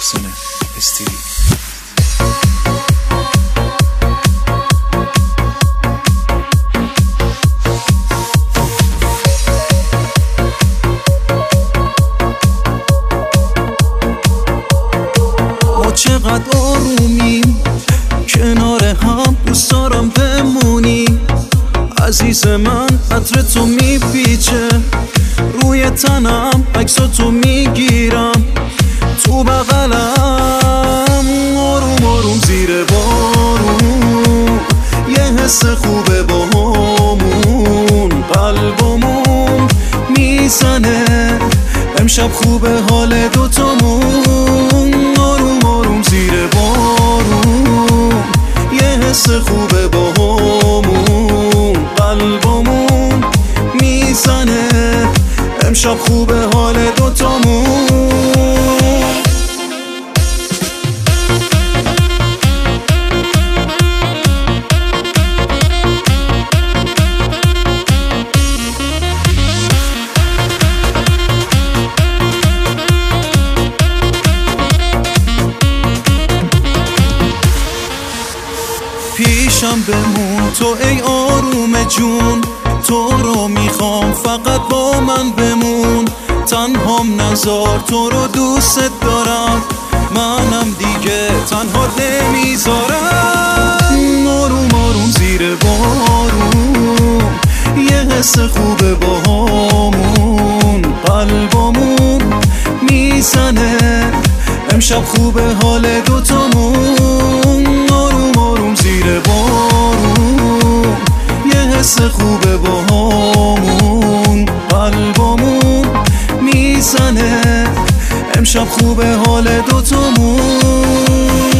محسن استیلی. ما چقدر آرومیم کنار هم، دوست دارم بمونی عزیز من. عطر تو میپیچه روی تنم، عکساتو میگیرم تو بغلم، آروم آروم زیر بارون، یه حس خوبه باهامون، قلبمون میزنه امشب خوبه حال دوتامون، آروم آروم زیر بارون، یه حس خوبه باهامون، قلبمون میزنه امشب خوبه حال دوتامون. پیشم بمون تو ای آروم جون، تو رو میخوام فقط با من بمون، تنهام نذار تو رو دوست دارم، منم دیگه تنها نمیذارم، آروم آروم زیر بارون، یه حس خوبه باهامون، قلبمون میزنه امشب خوبه حال دوتامون، آروم آروم زیر بارون، یه حس خوبه باهامون، قلبمون میزنه امشب خوبه حال دوتامون.